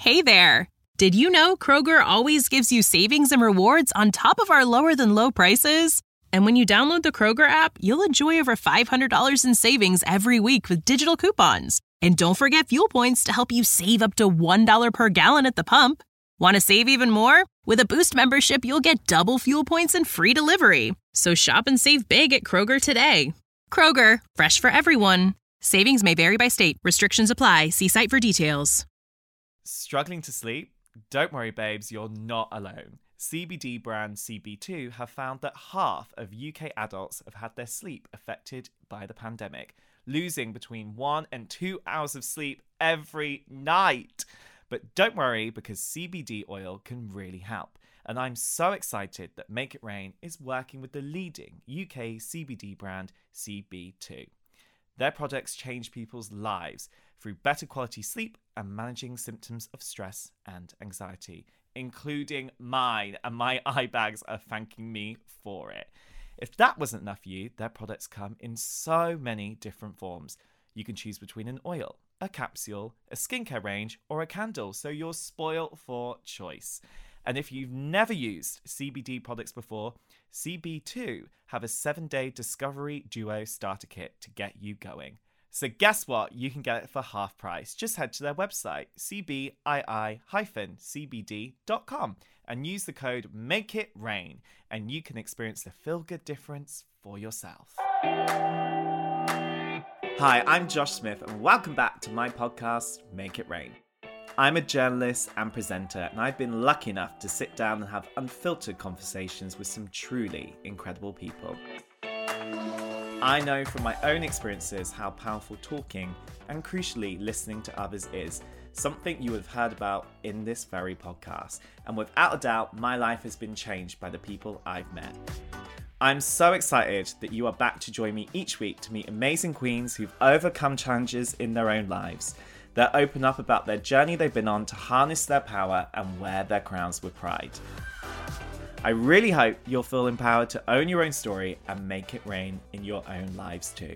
Hey there! Did you know Kroger always gives you savings and rewards on top of our lower-than-low prices? And when you download the Kroger app, you'll enjoy over $500 in savings every week with digital coupons. And don't forget fuel points to help you save up to $1 per gallon at the pump. Want to save even more? With a Boost membership, you'll get double fuel points and free delivery. So shop and save big at Kroger today. Kroger, fresh for everyone. Savings may vary by state. Restrictions apply. See site for details. Struggling to sleep? Don't worry, babes, you're not alone. CBD brand CB2 have found that half of UK adults have had their sleep affected by the pandemic, losing between 1 and 2 hours of sleep every night. But don't worry, because CBD oil can really help. And I'm so excited that Make It Rain is working with the leading UK CBD brand CB2. Their products change people's lives through better quality sleep and managing symptoms of stress and anxiety, including mine, and my eye bags are thanking me for it. If that wasn't enough for you, their products come in so many different forms. You can choose between an oil, a capsule, a skincare range, or a candle, so you're spoiled for choice. And if you've never used CBD products before, CB2 have a 7-day Discovery Duo starter kit to get you going. So guess what? You can get it for half price. Just head to their website, cbii-cbd.com, and use the code MAKEITRAIN, and you can experience the feel-good difference for yourself. Hi, I'm Josh Smith, and welcome back to my podcast, Make It Rain. I'm a journalist and presenter, and I've been lucky enough to sit down and have unfiltered conversations with some truly incredible people. I know from my own experiences how powerful talking and crucially listening to others is, something you have heard about in this very podcast. And without a doubt, my life has been changed by the people I've met. I'm so excited that you are back to join me each week to meet amazing queens who've overcome challenges in their own lives. They'll open up about their journey they've been on to harness their power and wear their crowns with pride. I really hope you'll feel empowered to own your own story and make it rain in your own lives too.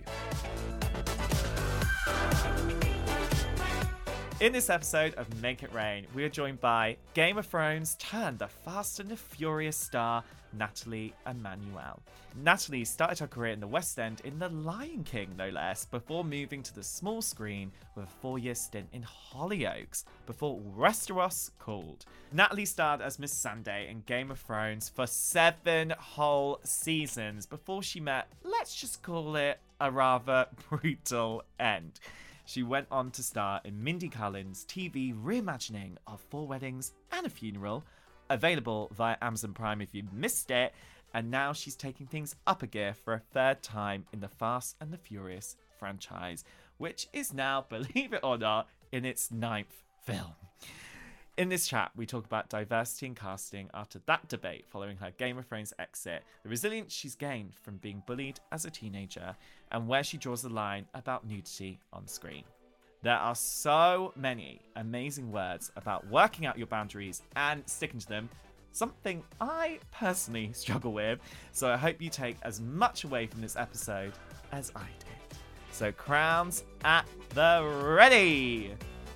In this episode of Make It Rain, we are joined by Game of Thrones turned the Fast and the Furious star, Nathalie Emmanuel. Nathalie started her career in the West End in The Lion King, no less, before moving to the small screen with a 4-year stint in Hollyoaks, before Westeros called. Nathalie starred as Miss Sunday in Game of Thrones for 7 whole seasons before she met, let's just call it, a rather brutal end. She went on to star in Mindy Kalin's TV reimagining of 4 Weddings and a Funeral, available via Amazon Prime if you missed it, and now she's taking things up a gear for a 3rd time in the Fast and the Furious franchise, which is now, believe it or not, in its 9th film. In this chat, we talk about diversity in casting after that debate following her Game of Thrones exit, the resilience she's gained from being bullied as a teenager, and where she draws the line about nudity on screen. There are so many amazing words about working out your boundaries and sticking to them, something I personally struggle with, so I hope you take as much away from this episode as I did. So crowns at the ready!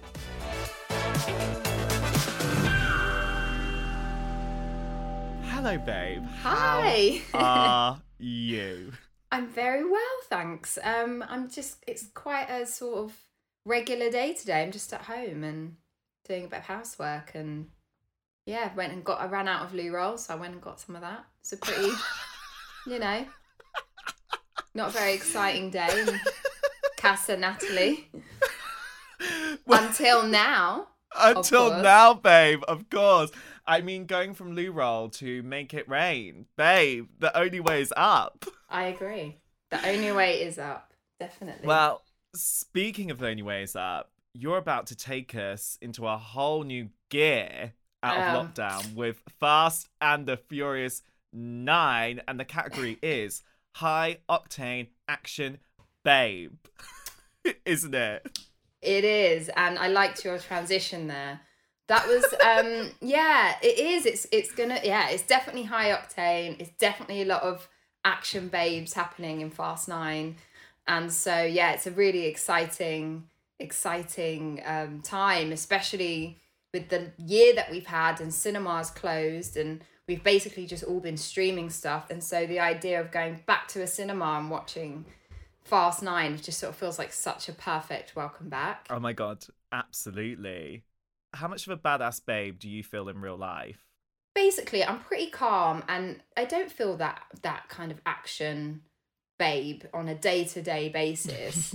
Hello, babe. Hi. How are you? I'm very well, thanks. It's quite a sort of regular day today. I'm just at home and doing a bit of housework, and yeah, I ran out of loo roll, so I went and got some of that. It's a pretty, not a very exciting day in Casa Nathalie. Until now. Until now, babe, of course. I mean, going from loo roll to Make It Rain, babe, the only way is up. I agree. The only way is up, definitely. Well, speaking of the only way is up, you're about to take us into a whole new gear out of lockdown with Fast and the Furious 9, and the category is High Octane Action Babe. Isn't it? It is, and I liked your transition there. That was, yeah, it is. It's definitely high octane. It's definitely a lot of action babes happening in Fast 9. And so, yeah, it's a really exciting time, especially with the year that we've had and cinemas closed and we've basically just all been streaming stuff. And so the idea of going back to a cinema and watching Fast 9 just sort of feels like such a perfect welcome back. Oh my God, absolutely. How much of a badass babe do you feel in real life? Basically, I'm pretty calm and I don't feel that kind of action babe on a day-to-day basis,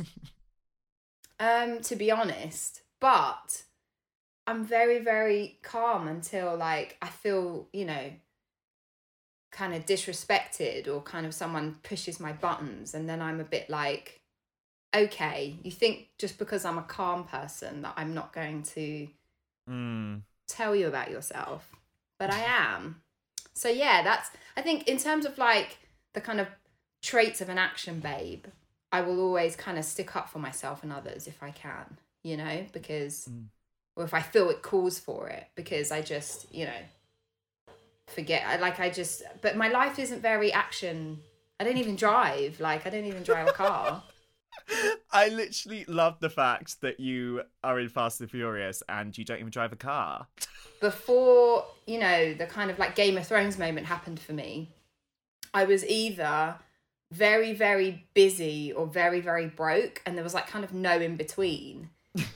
to be honest. But I'm very, very calm until like I feel, you know, kind of disrespected or kind of someone pushes my buttons, and then I'm a bit like, okay, you think just because I'm a calm person that I'm not going to tell you about yourself, but I am. So yeah, that's, I think in terms of like the kind of traits of an action babe, I will always kind of stick up for myself and others if I can, you know, because or if I feel it calls for it, because I just, you know, but my life isn't very action. I don't even drive. Like, I don't even drive a car. I literally love the fact that you are in Fast and Furious and you don't even drive a car. Before, you know, the kind of like Game of Thrones moment happened for me, I was either very, very busy or very, very broke, and there was like kind of no in between.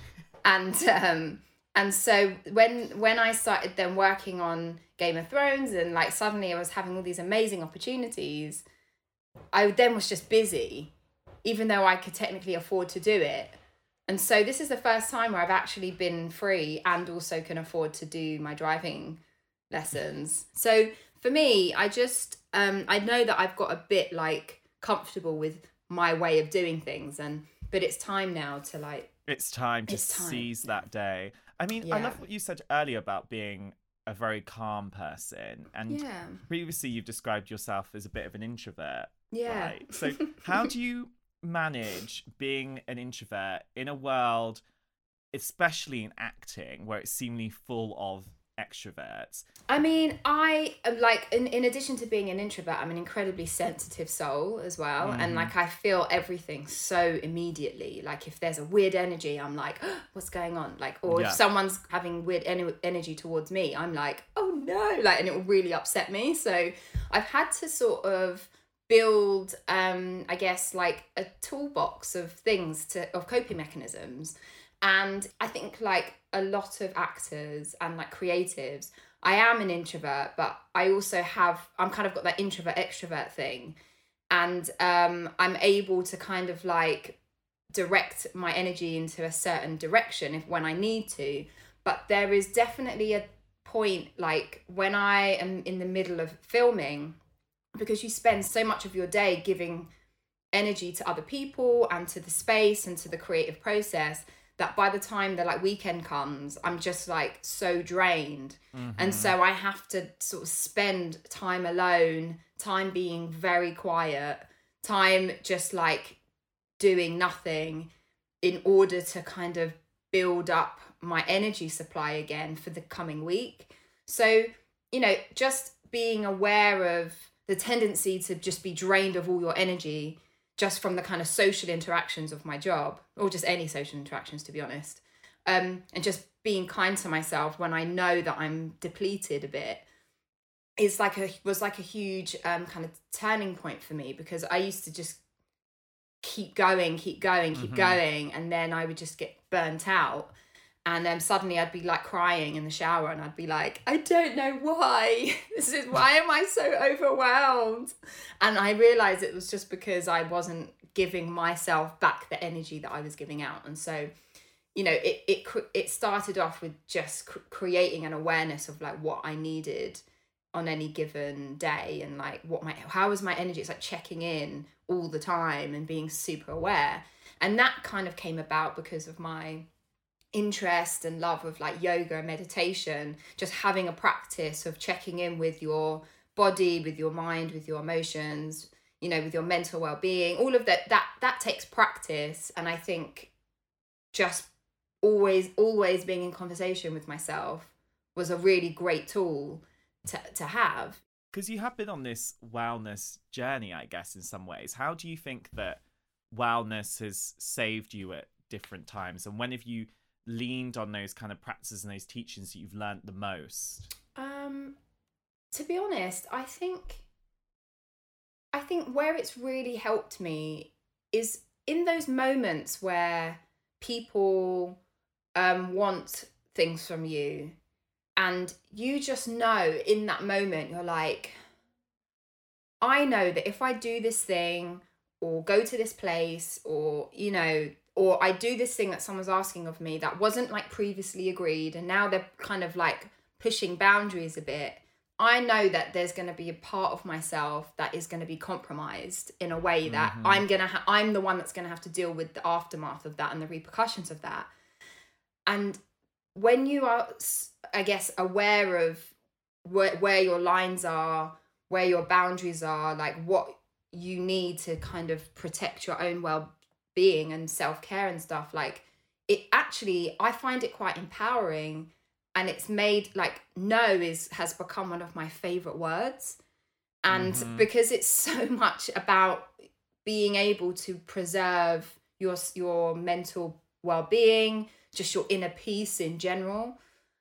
And so when I started then working on Game of Thrones and like suddenly I was having all these amazing opportunities, I then was just busy, even though I could technically afford to do it. And so this is the first time where I've actually been free and also can afford to do my driving lessons. So for me, I just, I know that I've got a bit like comfortable with my way of doing things, but it's time now to like... It's time to seize that day. I mean, I love what you said earlier about being a very calm person. And previously you've described yourself as a bit of an introvert. Yeah. Right? So how do you manage being an introvert in a world, especially in acting, where it's seemingly full of extroverts? I mean, I am like, in addition to being an introvert, I'm an incredibly sensitive soul as well. And like, I feel everything so immediately. Like if there's a weird energy, I'm like, oh, what's going on? Like, or if someone's having weird energy towards me, I'm like, oh no, like, and it will really upset me. So I've had to sort of build, I guess, like a toolbox of things of coping mechanisms. And I think like a lot of actors and like creatives, I am an introvert, but I also I'm kind of got that introvert extrovert thing. And I'm able to kind of like direct my energy into a certain direction when I need to. But there is definitely a point like when I am in the middle of filming, because you spend so much of your day giving energy to other people and to the space and to the creative process, that by the time the like weekend comes, I'm just like so drained. And so I have to sort of spend time alone, time being very quiet, time just like doing nothing in order to kind of build up my energy supply again for the coming week. So, you know, just being aware of the tendency to just be drained of all your energy just from the kind of social interactions of my job, or just any social interactions, to be honest. And just being kind to myself when I know that I'm depleted a bit was like a huge kind of turning point for me, because I used to just keep going. And then I would just get burnt out. And then suddenly I'd be like crying in the shower and I'd be like, I don't know why. Why am I so overwhelmed? And I realized it was just because I wasn't giving myself back the energy that I was giving out. And so, you know, it started off with just creating an awareness of like what I needed on any given day, and like how was my energy. It's like checking in all the time and being super aware. And that kind of came about because of my interest and love of like yoga and meditation, just having a practice of checking in with your body, with your mind, with your emotions, you know, with your mental well-being. All of that takes practice. And I think just always being in conversation with myself was a really great tool to have. Because you have been on this wellness journey, I guess, in some ways. How do you think that wellness has saved you at different times, and when have you leaned on those kind of practices and those teachings that you've learned the most? To be honest, I think where it's really helped me is in those moments where people want things from you, and you just know in that moment, you're like, I know that if I do this thing or go to this place, or, you know, or I do this thing that someone's asking of me that wasn't like previously agreed, and now they're kind of like pushing boundaries a bit, I know that there's going to be a part of myself that is going to be compromised in a way that I'm the one that's going to have to deal with the aftermath of that and the repercussions of that. And when you are, I guess, aware of where your lines are, where your boundaries are, like what you need to kind of protect your own well-being and self-care and stuff, like it actually, I find it quite empowering. And it's made, like, no has become one of my favorite words. And because it's so much about being able to preserve your mental well-being, just your inner peace in general.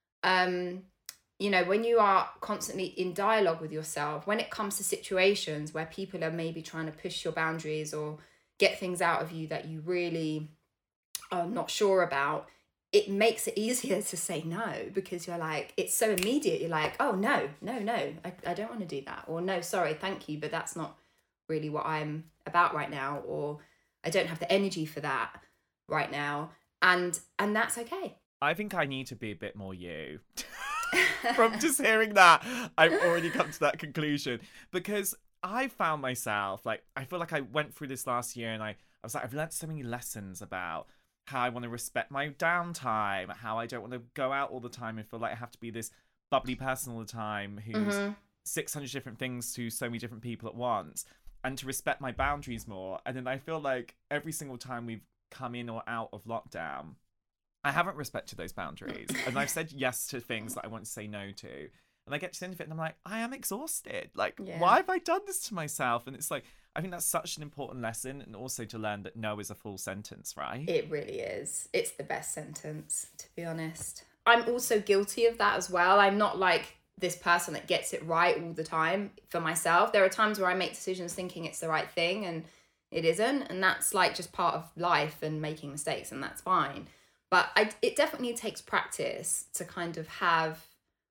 You know, when you are constantly in dialogue with yourself, when it comes to situations where people are maybe trying to push your boundaries or get things out of you that you really are not sure about, it makes it easier to say no, because you're like, it's so immediate. You're like, oh, no, I don't want to do that. Or no, sorry, thank you, but that's not really what I'm about right now. Or I don't have the energy for that right now. And that's okay. I think I need to be a bit more you. From just hearing that, I've already come to that conclusion, because I found myself, like, I feel like I went through this last year and I was like, I've learned so many lessons about how I want to respect my downtime, how I don't want to go out all the time and feel like I have to be this bubbly person all the time who's 600 different things to so many different people at once, and to respect my boundaries more. And then I feel like every single time we've come in or out of lockdown, I haven't respected those boundaries. And I've said yes to things that I want to say no to. And I get to the end of it and I'm like, I am exhausted. Like, why have I done this to myself? And it's like, I think that's such an important lesson, and also to learn that no is a full sentence, right? It really is. It's the best sentence, to be honest. I'm also guilty of that as well. I'm not like this person that gets it right all the time for myself. There are times where I make decisions thinking it's the right thing and it isn't. And that's like just part of life and making mistakes, and that's fine. But it definitely takes practice to kind of have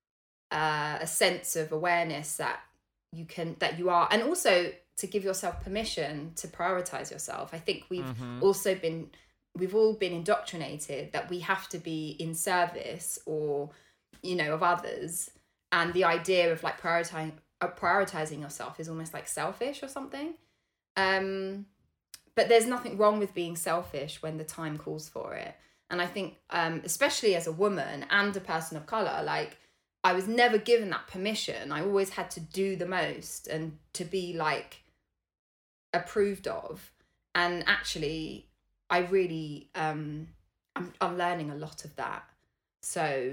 a sense of awareness that you are, and also to give yourself permission to prioritize yourself. I think we've all been indoctrinated that we have to be in service or, you know, of others. And the idea of like prioritizing yourself is almost like selfish or something. But there's nothing wrong with being selfish when the time calls for it. And I think, especially as a woman and a person of color, like, I was never given that permission. I always had to do the most and to be like approved of. And actually, I really, I'm learning a lot of that. So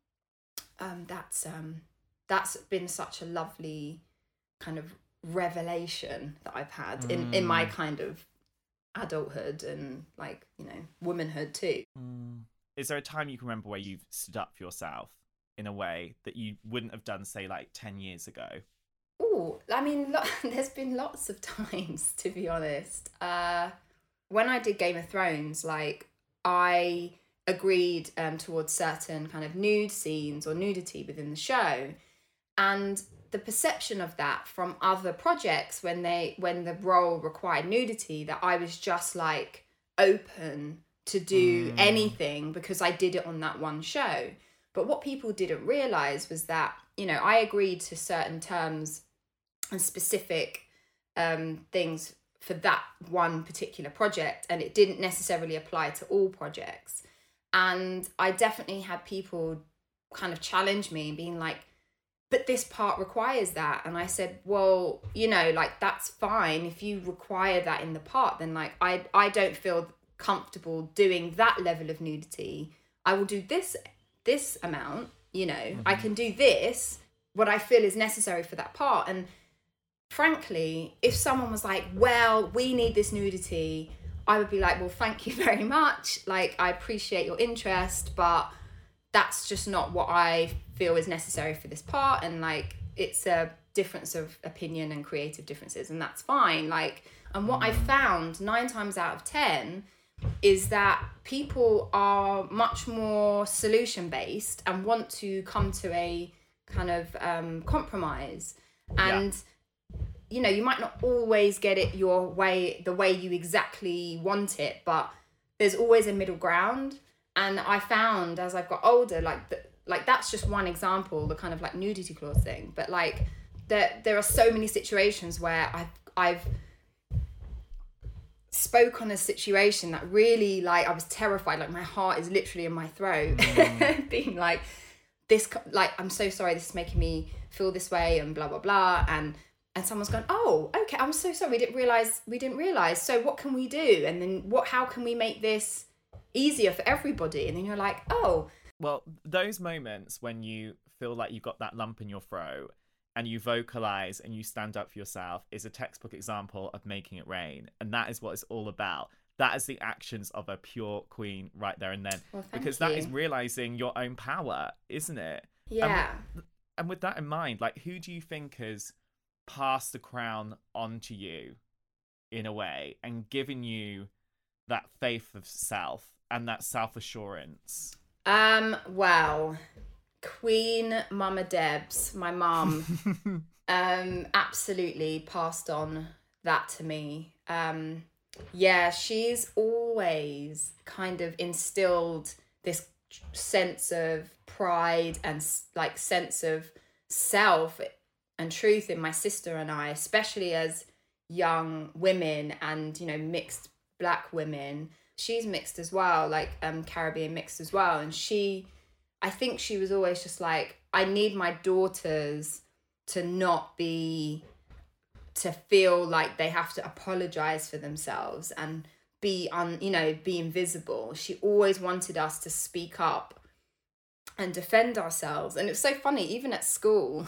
that's been such a lovely kind of revelation that I've had in my kind of adulthood and, like, you know, womanhood too. Is there a time you can remember where you've stood up for yourself in a way that you wouldn't have done, say, like 10 years ago? Oh, I mean, there's been lots of times, to be honest. When I did Game of Thrones, like, I agreed towards certain kind of nude scenes or nudity within the show. And the perception of that from other projects when the role required nudity, that I was just like open to do anything because I did it on that one show. But what people didn't realize was that, you know, I agreed to certain terms and specific things for that one particular project, and it didn't necessarily apply to all projects. And I definitely had people kind of challenge me, being like, but this part requires that. And I said, well, you know, like, that's fine. If you require that in the part, then like, I don't feel comfortable doing that level of nudity. I will do this amount, you know, I can do this, what I feel is necessary for that part. And frankly, if someone was like, well, we need this nudity, I would be like, well, thank you very much. Like, I appreciate your interest, but that's just not what I feel is necessary for this part. And like, it's a difference of opinion and creative differences, and that's fine. Like, and what I found 9 times out of 10 is that people are much more solution based and want to come to a kind of compromise. And you know, you might not always get it your way, the way you exactly want it, but there's always a middle ground. And I found as I've got older, like that's just one example, the kind of like nudity clause thing. But like there are so many situations where I've spoke on a situation that really, like, I was terrified, like my heart is literally in my throat, being like, this, like, I'm so sorry, this is making me feel this way, and blah blah blah, and someone's gone, oh, okay, I'm so sorry, we didn't realize, so what can we do, and then how can we make this easier for everybody? And then you're like, oh, well, those moments when you feel like you've got that lump in your throat and you vocalize and you stand up for yourself is a textbook example of making it rain. And that is what it's all about. That is the actions of a pure queen right there and then. Well, because you. That is realizing your own power, isn't it? Yeah. And with that in mind, like, who do you think has passed the crown onto you in a way and given you that faith of self and that self-assurance? Well, Queen Mama Debs, my mum, absolutely passed on that to me. Yeah, she's always kind of instilled this sense of pride and like sense of self and truth in my sister and I, especially as young women and, you know, mixed Black women. She's mixed as well, like Caribbean mixed as well. And I think she was always just like, I need my daughters to feel like they have to apologize for themselves and be invisible. She always wanted us to speak up and defend ourselves. And it's so funny, even at school,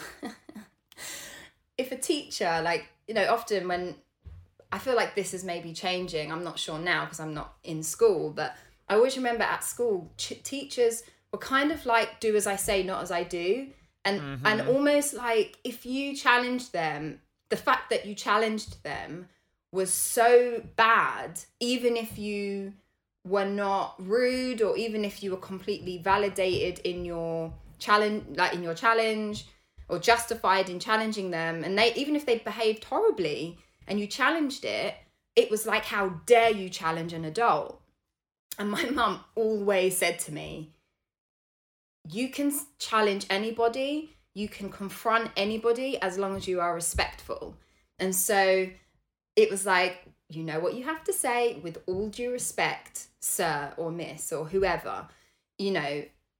if a teacher, like, you know, often when, I feel like this is maybe changing, I'm not sure now because I'm not in school, but I always remember at school, teachers were kind of like, do as I say, not as I do. And and almost like if you challenged them, the fact that you challenged them was so bad, even if you were not rude or even if you were completely validated in your challenge, or justified in challenging them, and even if they behaved horribly and you challenged it, it was like, how dare you challenge an adult? And my mum always said to me, you can challenge anybody, you can confront anybody as long as you are respectful. And so it was like, you know what you have to say, with all due respect, sir or miss or whoever, you know,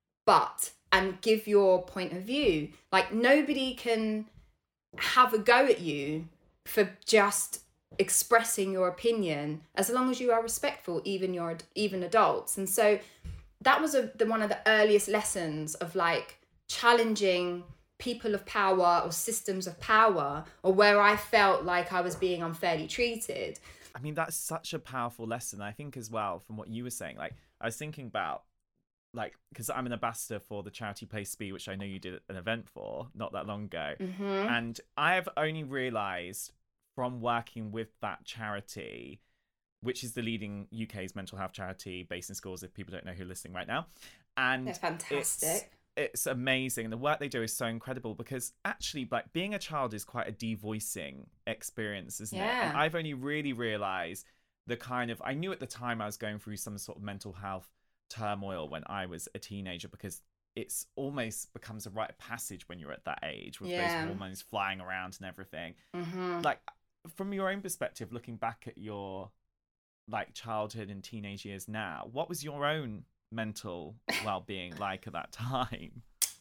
and give your point of view. Like, nobody can have a go at you for just expressing your opinion as long as you are respectful, even adults. And so that was one of the earliest lessons of like challenging people of power or systems of power, or where I felt like I was being unfairly treated. I mean, that's such a powerful lesson, I think, as well, from what you were saying. Like, I was thinking about, like, because I'm an ambassador for the charity Place Speed, which I know you did an event for not that long ago. And I have only realised from working with that charity, which is the leading UK's mental health charity based in schools, if people don't know who are listening right now. And that's fantastic. It's amazing. The work they do is so incredible, because actually, like, being a child is quite a devoicing experience, isn't it? And I've only really realised the kind of, I knew at the time I was going through some sort of mental health turmoil when I was a teenager, because it's almost becomes a rite of passage when you're at that age with those hormones flying around and everything. Like, from your own perspective, looking back at your like childhood and teenage years now, what was your own mental well-being like at that time?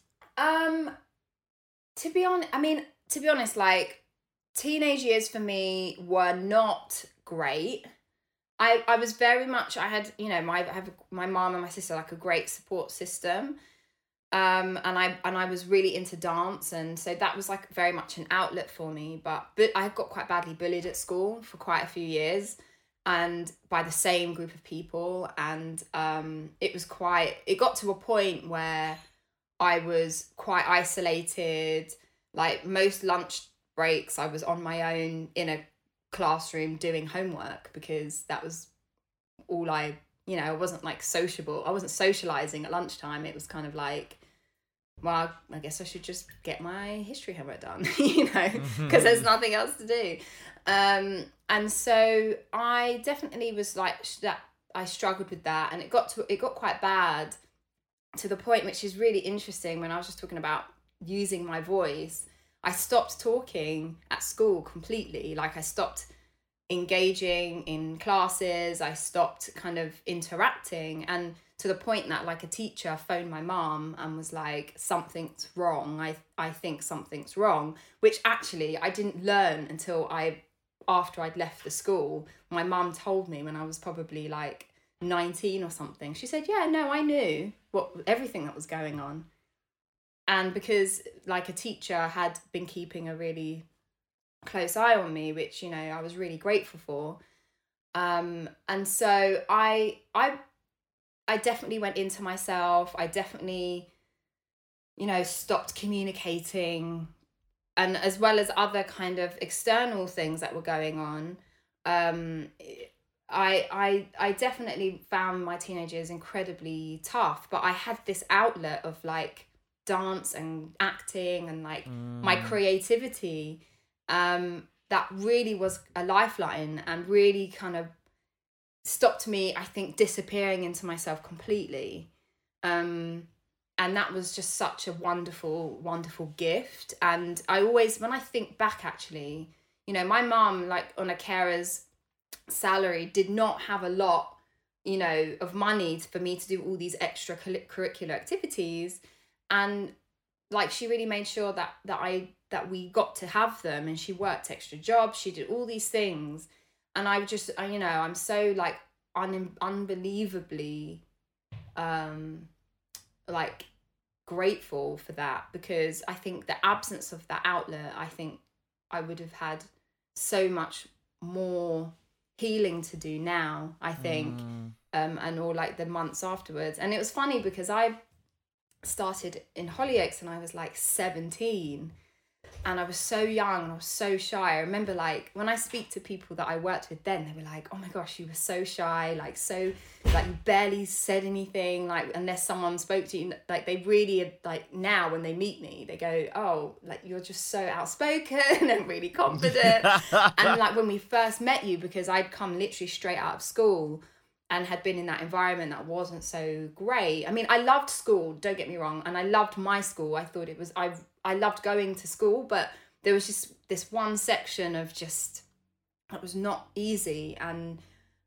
To be honest, like, teenage years for me were not great. I was very much, I had, you know, my mom and my sister, like, a great support system. And I was really into dance, and so that was like very much an outlet for me. But I got quite badly bullied at school for quite a few years. and by the same group of people. And it got to a point where I was quite isolated. Like most lunch breaks, I was on my own in a classroom doing homework, because that was all I wasn't like sociable. I wasn't socializing at lunchtime. It was kind of like, well, I guess I should just get my history homework done, because there's nothing else to do. And so I definitely was like that. I struggled with that, and it got quite bad, to the point, which is really interesting, when I was just talking about using my voice. I stopped talking at school completely. Like I stopped engaging in classes. I stopped kind of interacting, and to the point that like a teacher phoned my mom and was like, something's wrong. I think something's wrong, which actually I didn't learn until after I'd left the school. My mum told me when I was probably like 19 or something. She said, yeah, no, I knew everything that was going on. And because like a teacher had been keeping a really close eye on me, which, I was really grateful for. And so I definitely went into myself. I definitely, stopped communicating, and as well as other kind of external things that were going on. I definitely found my teenagers incredibly tough, but I had this outlet of like dance and acting and like my creativity, that really was a lifeline, and really kind of stopped me, I think, disappearing into myself completely. And that was just such a wonderful, wonderful gift. And I always, when I think back, actually, my mum, like on a carer's salary, did not have a lot, of money for me to do all these extra curricular activities. And like, she really made sure that we got to have them, and she worked extra jobs. She did all these things. And I just, I'm so like unbelievably, like grateful for that, because I think the absence of that outlet, I think I would have had so much more healing to do now, I think, and all like the months afterwards. And it was funny because I started in Hollyoaks and I was like 17, and I was so young and I was so shy. I remember like when I speak to people that I worked with then, they were like, oh my gosh, you were so shy, like so, like you barely said anything, like unless someone spoke to you. Like they really, like now when they meet me, they go, oh, like you're just so outspoken and really confident. And like when we first met you, because I'd come literally straight out of school and had been in that environment that wasn't so great. I mean, I loved school, don't get me wrong, and I loved my school. I thought it was, I loved going to school, but there was just this one section of just, it was not easy and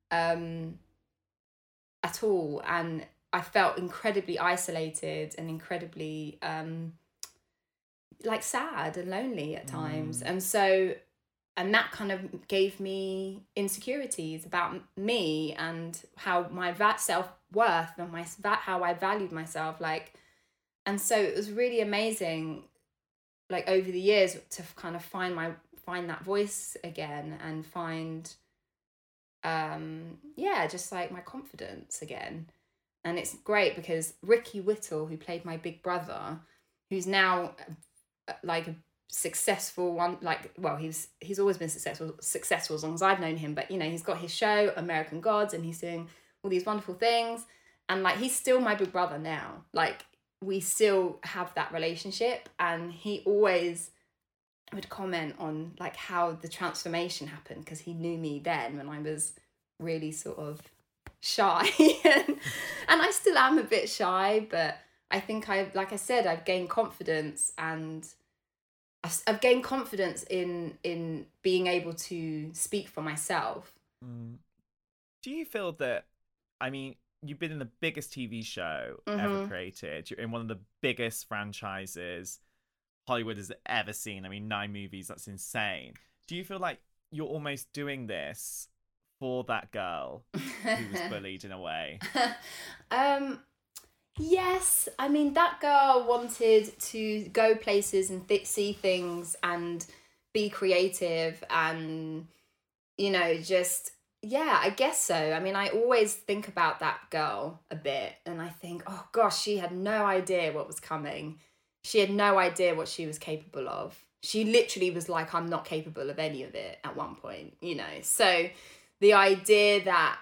at all. And I felt incredibly isolated and incredibly like sad and lonely at times. And so, and that kind of gave me insecurities about me and how my self-worth and how I valued myself. Like, and so it was really amazing, like over the years, to kind of find that voice again and find, just like my confidence again. And it's great because Ricky Whittle, who played my big brother, who's now like a successful one, like, well, he's always been successful as long as I've known him, but he's got his show American Gods and he's doing all these wonderful things, and like he's still my big brother now. Like we still have that relationship, and he always would comment on like how the transformation happened, because he knew me then when I was really sort of shy and I still am a bit shy, but I think like I said, I've gained confidence, and I've gained confidence in being able to speak for myself. Do you feel that, I mean, you've been in the biggest TV show ever created. You're in one of the biggest franchises Hollywood has ever seen. I mean, 9 movies, that's insane. Do you feel like you're almost doing this for that girl who was bullied in a way? Yes. I mean, that girl wanted to go places and see things and be creative and, just Yeah, I guess so. I mean, I always think about that girl a bit and I think, oh gosh, she had no idea what was coming. She had no idea what she was capable of. She literally was like, I'm not capable of any of it at one point, you know. So the idea that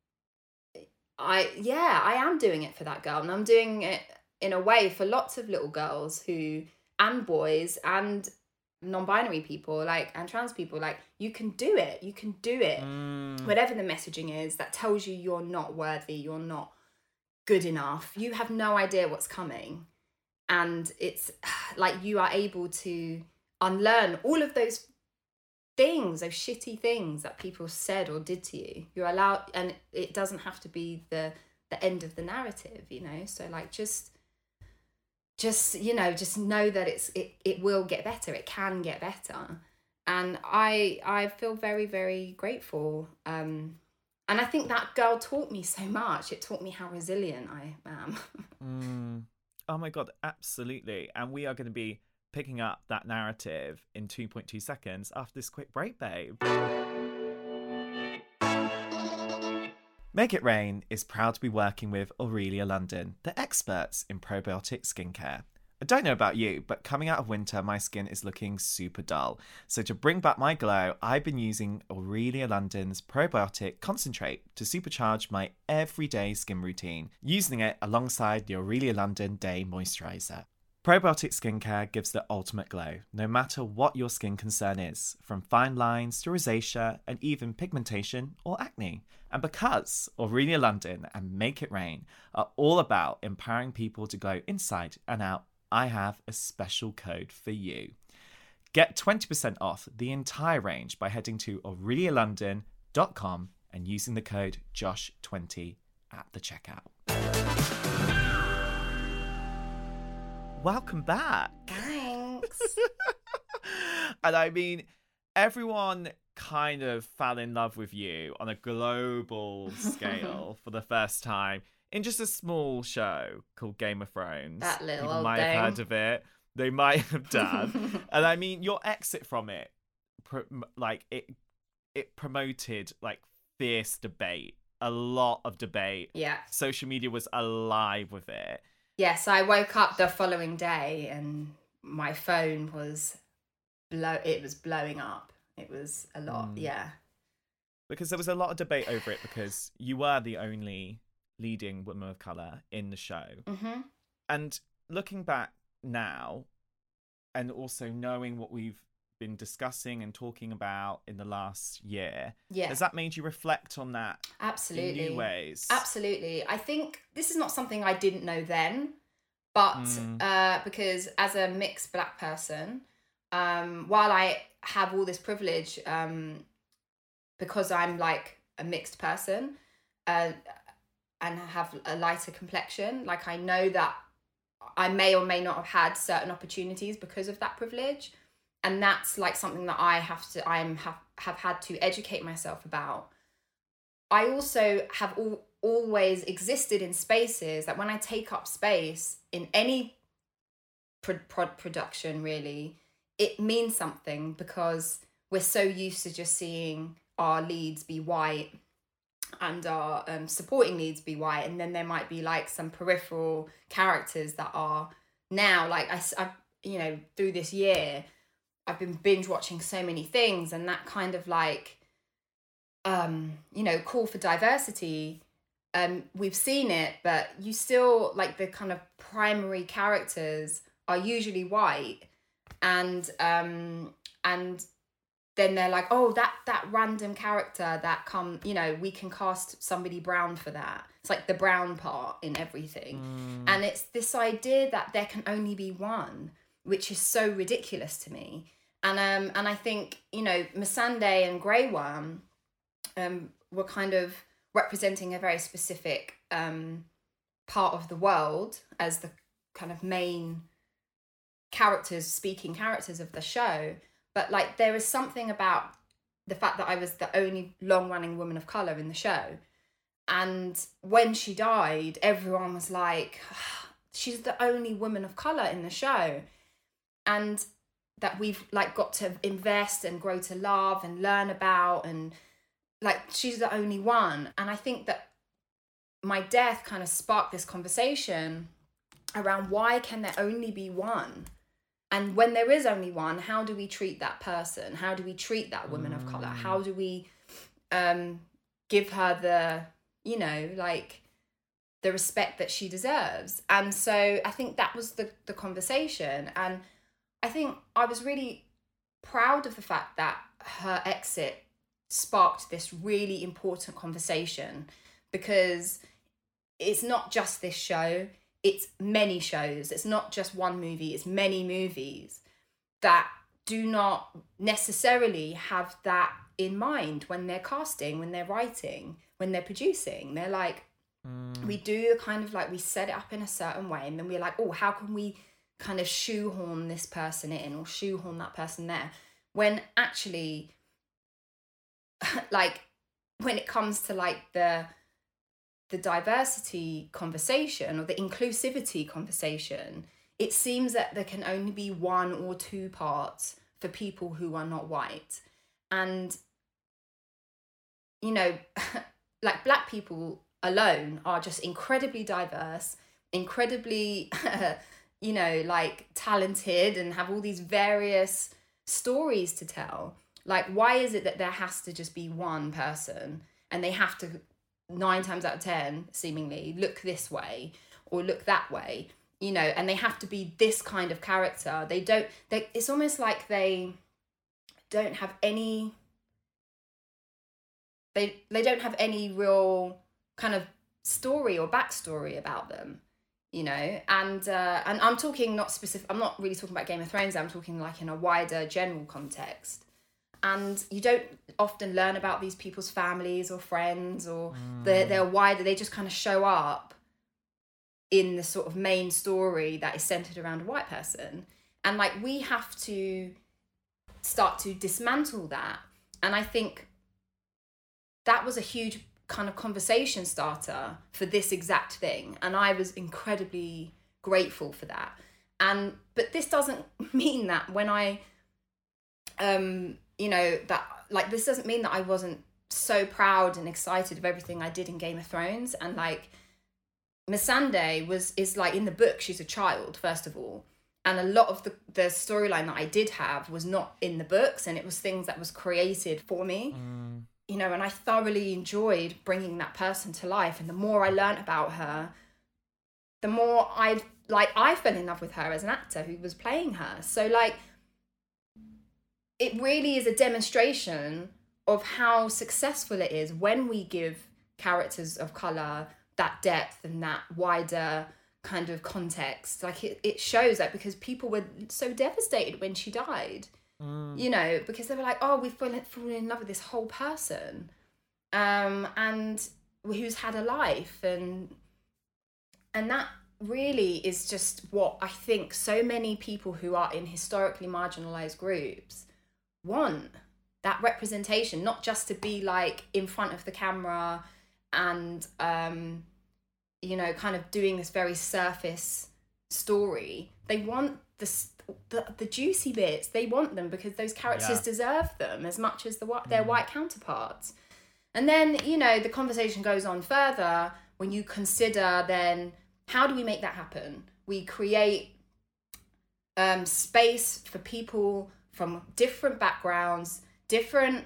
I am doing it for that girl, and I'm doing it in a way for lots of little girls and boys and non-binary people, like, and trans people, like, you can do it. Whatever the messaging is that tells you you're not worthy, you're not good enough, you have no idea what's coming. And it's like you are able to unlearn all of those things, those shitty things that people said or did to you. You're allowed, and it doesn't have to be the end of the narrative, you know. So like just you know, just know that it will get better. It can get better, and I feel very, very grateful. And I think that girl taught me so much. It taught me how resilient I am. Oh my God, absolutely. And we are going to be picking up that narrative in 2.2 seconds after this quick break, babe. Make It Rain is proud to be working with Aurelia London, the experts in probiotic skincare. I don't know about you, but coming out of winter, my skin is looking super dull. So to bring back my glow, I've been using Aurelia London's probiotic concentrate to supercharge my everyday skin routine, using it alongside the Aurelia London Day Moisturiser. Probiotic skincare gives the ultimate glow, no matter what your skin concern is, from fine lines to rosacea and even pigmentation or acne. And because Aurelia London and Make It Rain are all about empowering people to glow inside and out, I have a special code for you. Get 20% off the entire range by heading to aurelialondon.com and using the code JOSH20 at the checkout. Welcome back. Thanks. And I mean, everyone kind of fell in love with you on a global scale for the first time in just a small show called Game of Thrones. That little People old might thing. have heard of it. They might have done. And I mean, your exit from it, it promoted like fierce debate, a lot of debate. Yeah. Social media was alive with it. Yes, I woke up the following day and my phone was blowing up. It was a lot, yeah. Because there was a lot of debate over it because you were the only leading woman of colour in the show. Mm-hmm. And looking back now, and also knowing what we've been discussing and talking about in the last year, has that made you reflect on that Absolutely. in new ways? Absolutely. I think this is not something I didn't know then, but because as a mixed black person, while I have all this privilege, because I'm like a mixed person and have a lighter complexion, like I know that I may or may not have had certain opportunities because of that privilege. And that's like something that I have had to educate myself about. I also have always existed in spaces that when I take up space in any production, really, it means something because we're so used to just seeing our leads be white and our supporting leads be white. And then there might be like some peripheral characters that are now, like I you know, through this year, I've been binge watching so many things, and that kind of like, you know, call for diversity. We've seen it, but you still like the kind of primary characters are usually white, and then they're like, oh, that random character that you know, we can cast somebody brown for that. It's like the brown part in everything, and it's this idea that there can only be one, which is so ridiculous to me. And I think, you know, Missandei and Grey Worm were kind of representing a very specific part of the world as the kind of main speaking characters of the show. But like there is something about the fact that I was the only long-running woman of colour in the show. And when she died, everyone was like, oh, she's the only woman of colour in the show. And that we've like got to invest and grow to love and learn about and like she's the only one. And I think that my death kind of sparked this conversation around why can there only be one? And when there is only one, how do we treat that person? How do we treat that woman of colour? How do we give her the, you know, like the respect that she deserves? And so I think that was the conversation. And I think I was really proud of the fact that her exit sparked this really important conversation, because it's not just this show, it's many shows. It's not just one movie, it's many movies that do not necessarily have that in mind when they're casting, when they're writing, when they're producing. They're like, we do kind of like, we set it up in a certain way, and then we're like, oh, how can we kind of shoehorn this person in or shoehorn that person there? When actually, like, when it comes to like the diversity conversation or the inclusivity conversation, it seems that there can only be one or two parts for people who are not white. And, you know, like Black people alone are just incredibly diverse, incredibly, you know, like talented, and have all these various stories to tell. Like, why is it that there has to just be one person, and they have to 9 times out of 10 seemingly look this way or look that way, you know, and they have to be this kind of character? It's almost like they don't have any, they don't have any real kind of story or backstory about them, you know. And I'm talking not specific, I'm not really talking about Game of Thrones, I'm talking like in a wider general context. And you don't often learn about these people's families or friends, or they're wider, they just kind of show up in the sort of main story that is centered around a white person. And like, we have to start to dismantle that. And I think that was a huge kind of conversation starter for this exact thing. And I was incredibly grateful for that. But this doesn't mean that when I, you know, that like, this doesn't mean that I wasn't so proud and excited of everything I did in Game of Thrones. And like, Missandei is like, in the book, she's a child, first of all. And a lot of the storyline that I did have was not in the books, and it was things that was created for me. You know, and I thoroughly enjoyed bringing that person to life. And the more I learnt about her, the more I fell in love with her as an actor who was playing her. So like, it really is a demonstration of how successful it is when we give characters of colour that depth and that wider kind of context. Like, it shows that, because people were so devastated when she died. You know, because they were like, oh, we've fallen in love with this whole person, and who's had a life, and that really is just what I think so many people who are in historically marginalized groups want, that representation, not just to be like in front of the camera and you know, kind of doing this very surface story. They want the juicy bits. They want them because those characters deserve them as much as their white counterparts. And then, you know, the conversation goes on further when you consider then, how do we make that happen? We create space for people from different backgrounds, different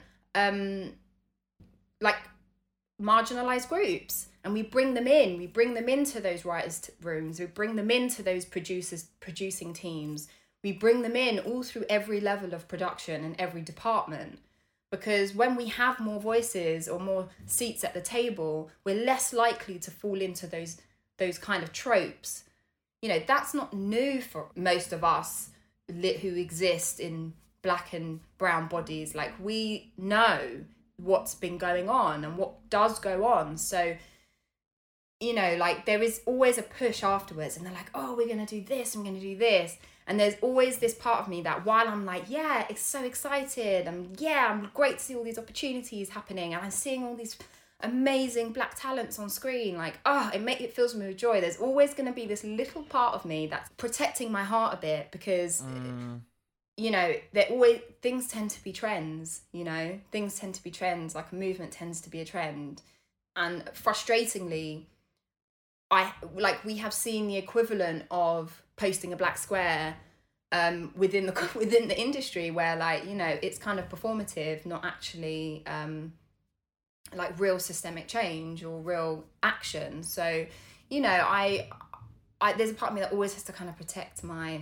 like marginalized groups, and we bring them into those writers' rooms, we bring them into those producing teams, we bring them in all through every level of production and every department. Because when we have more voices or more seats at the table, we're less likely to fall into those kind of tropes. You know, that's not new for most of us who exist in black and brown bodies. Like, we know what's been going on and what does go on. So, you know, like, there is always a push afterwards, and they're like, oh, we're going to do this, I'm going to do this. And there's always this part of me that, while I'm like, yeah, it's so excited, and yeah, I'm great to see all these opportunities happening, and I'm seeing all these amazing black talents on screen, like, oh, it fills me with joy. There's always going to be this little part of me that's protecting my heart a bit, because you know, they're always, things tend to be trends, you know, things tend to be trends, like a movement tends to be a trend. And frustratingly, we have seen the equivalent of posting a black square within the industry, where, like, you know, it's kind of performative, not actually like real systemic change or real action. So, you know, I there's a part of me that always has to kind of protect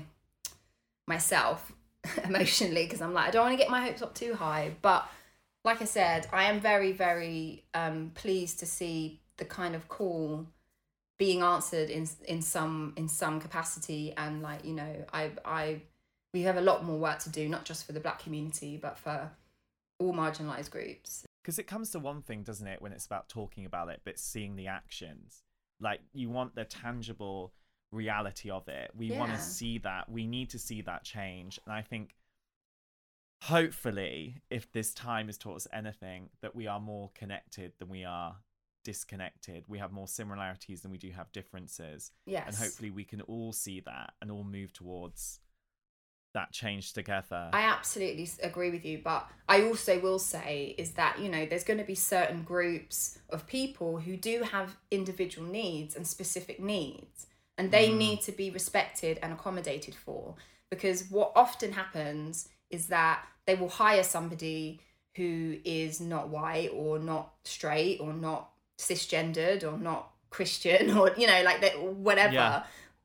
myself emotionally, because I'm like, I don't want to get my hopes up too high. But like I said, I am very, very pleased to see the kind of call being answered in some capacity. And, like, you know, we have a lot more work to do, not just for the Black community, but for all marginalised groups. Because it comes to one thing, doesn't it, when it's about talking about it, but seeing the actions. Like, you want the tangible reality of it. We want to see that. We need to see that change. And I think, hopefully, if this time has taught us anything, that we are more connected than we are disconnected. We have more similarities than we do have differences. Yes. And hopefully we can all see that and all move towards that change together. I absolutely agree with you, but I also will say is that, you know, there's going to be certain groups of people who do have individual needs and specific needs, and they need to be respected and accommodated for. Because what often happens is that they will hire somebody who is not white or not straight or not cisgendered or not Christian, or, you know, like that, whatever. Yeah.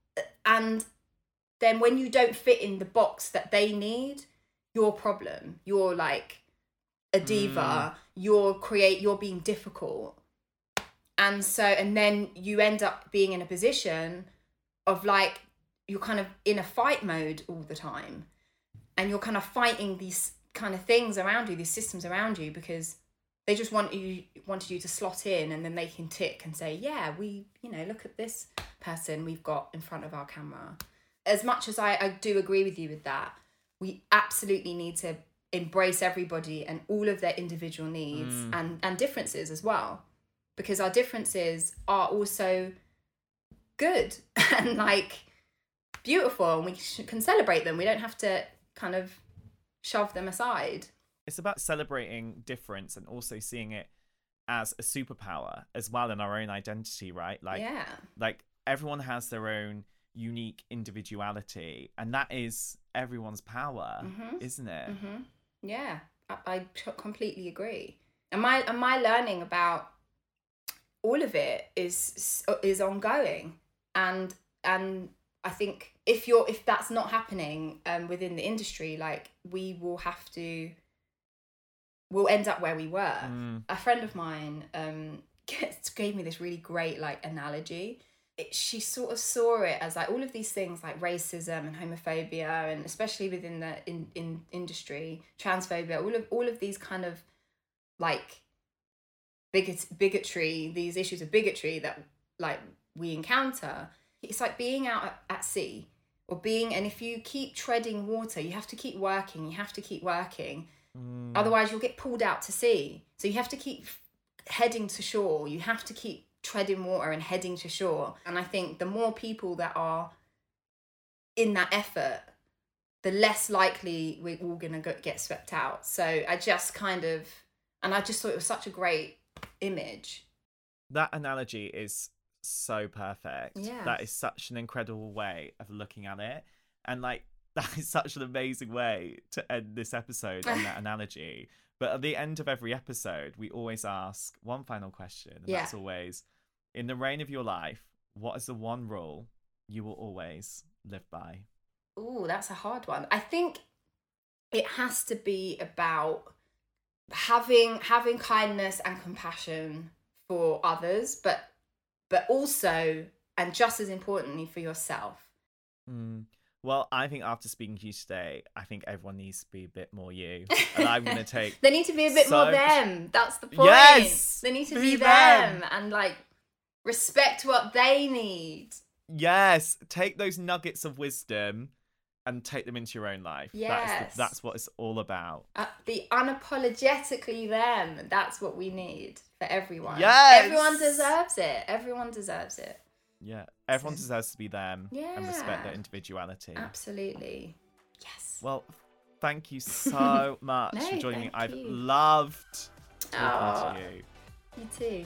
And then when you don't fit in the box that they need, your problem. You're like a diva. You're being difficult. And so, and then you end up being in a position of, like, you're kind of in a fight mode all the time. And you're kind of fighting these kind of things around you, these systems around you, because they just wanted you to slot in, and then they can tick and say, yeah, we, you know, look at this person we've got in front of our camera. As much as I do agree with you with that, we absolutely need to embrace everybody and all of their individual needs and differences as well. Because our differences are also good and, like, beautiful, and we can celebrate them. We don't have to kind of shove them aside. It's about celebrating difference and also seeing it as a superpower as well in our own identity, right? Like, yeah. Like, everyone has their own unique individuality, and that is everyone's power, isn't it? Yeah, I completely agree. And my learning about all of it is ongoing, and I think if that's not happening within the industry, like, we'll end up where we were. A friend of mine gave me this really great, like, analogy. She sort of saw it as, like, all of these things like racism and homophobia, and especially within the in industry, transphobia, all of these kind of, like, bigotry, these issues of bigotry that, like, we encounter. It's like being out at sea, and if you keep treading water, you have to keep working. Otherwise you'll get pulled out to sea. So you have to keep heading to shore. You have to keep treading water and heading to shore. And I think the more people that are in that effort, the less likely we're all going to get swept out. So I just thought it was such a great image. That analogy is so perfect. Yeah. That is such an incredible way of looking at it. And, like, that is such an amazing way to end this episode on that analogy. But at the end of every episode, we always ask one final question. And that's always, in the reign of your life, what is the one rule you will always live by? Ooh, that's a hard one. I think it has to be about having kindness and compassion for others, but also, and just as importantly, for yourself. Well, I think after speaking to you today, I think everyone needs to be a bit more you. And I'm going to take... They need to be a bit more them. That's the point. Yes! They need to be them and, like, respect what they need. Yes! Take those nuggets of wisdom and take them into your own life. Yes. That's what it's all about. Be unapologetically them. That's what we need for everyone. Yes! Everyone deserves it. Everyone deserves it. Yeah, everyone deserves to be them and respect their individuality. Absolutely. Yes. Well, thank you so much No, for joining me. thank I've you. loved talking to you. You too.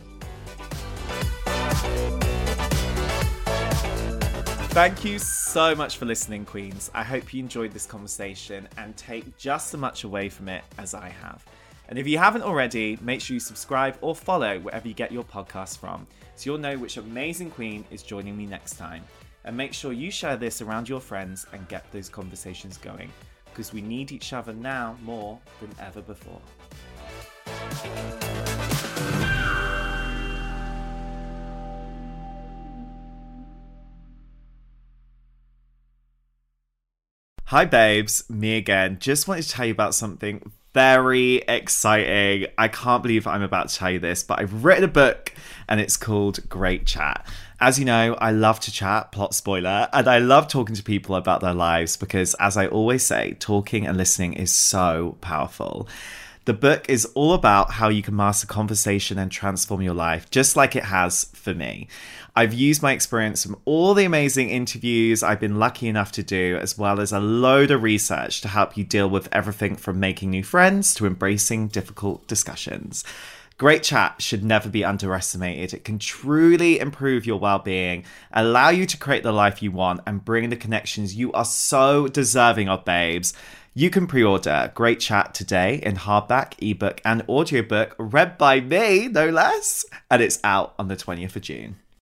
Thank you so much for listening, Queens. I hope you enjoyed this conversation and take just as much away from it as I have. And if you haven't already, make sure you subscribe or follow wherever you get your podcasts from, so you'll know which amazing queen is joining me next time. And make sure you share this around your friends and get those conversations going, because we need each other now more than ever before. Hi babes, me again. Just wanted to tell you about something very exciting. I can't believe I'm about to tell you this, but I've written a book and it's called Great Chat. As you know, I love to chat, plot spoiler, and I love talking to people about their lives because, as I always say, talking and listening is so powerful. The book is all about how you can master conversation and transform your life, just like it has for me. I've used my experience from all the amazing interviews I've been lucky enough to do, as well as a load of research to help you deal with everything from making new friends to embracing difficult discussions. Great Chat should never be underestimated. It can truly improve your well-being, allow you to create the life you want, and bring the connections you are so deserving of, babes. You can pre-order Great Chat today in hardback, ebook, and audiobook, read by me, no less. And it's out on the 20th of June.